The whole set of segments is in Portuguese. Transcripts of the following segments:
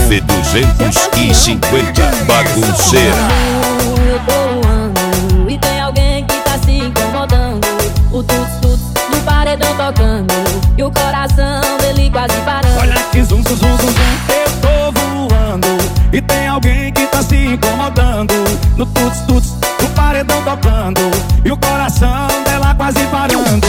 F250 bagunceira. Eu tô voando e tem alguém que tá se incomodando. O tuts-tuts do paredão tocando e o coração dele quase parando. Olha que zum, zum, zum, zum, eu tô voando e tem alguém que tá se incomodando. No tuts-tuts do paredão tocando e o coração dela quase parando.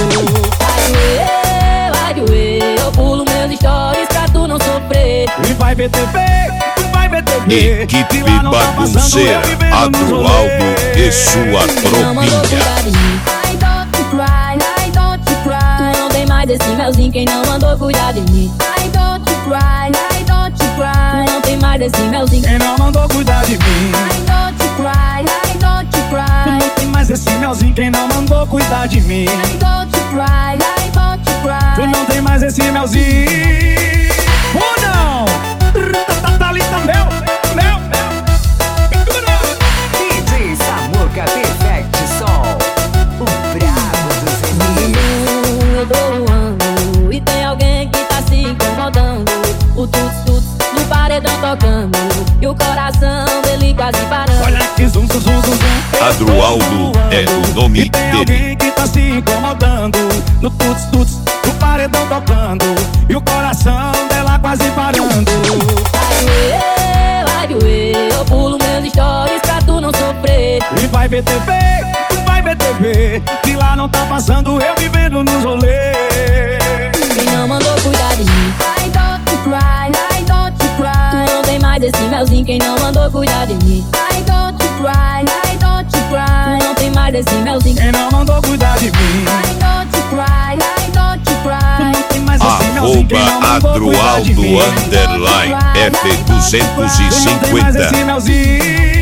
Vai doer, eu pulo meus stories pra tu não sofrer. E vai ver TV, vai ver TV. Equipe bagunceira, Adroaldo e sua tropinha. I don't cry, I don't cry. Tu não tem mais esse melzinho, quem não mandou cuidar de mim. I don't cry, I don't cry. Tu não tem mais esse melzinho, quem não mandou cuidar de mim. I don't cry, I don't cry. Tu não tem mais esse melzinho, quem não mandou cuidar de mim. I don't cry, I don't cry. Tu não tem mais esse melzinho. Ou não? Thalita, meu. DJ Samuca Perfect Som, o brabo dos remixes. Eu tô voando e tem alguém que tá se incomodando. O tuts-tuts do paredão tocando e o coração dele quase parando. Olha que zum, zum, zum, zum. Adroaldo é o nome e tem dele. alguém que tá se incomodando. No tuts-tuts do paredão tocando e o coração dela quase parando. Vai doer, eu pulo meus stories pra tu não sofrer. E vai ver TV, vai ver TV. Que lá não tá passando eu vivendo nos rolês. Quem não mandou cuidar de mim. I don't cry, I don't cry. Tu não tem mais esse melzinho, quem não mandou cuidar de mim. I don't cry, I don't cry. Tu não tem mais esse melzinho, quem não mandou cuidar de mim. I don't cry, I don't cry. Tu não tem mais esse melzinho, quem não mandou cuidar de mim. Adroaldo _F250. Tu não tem mais esse melzinho.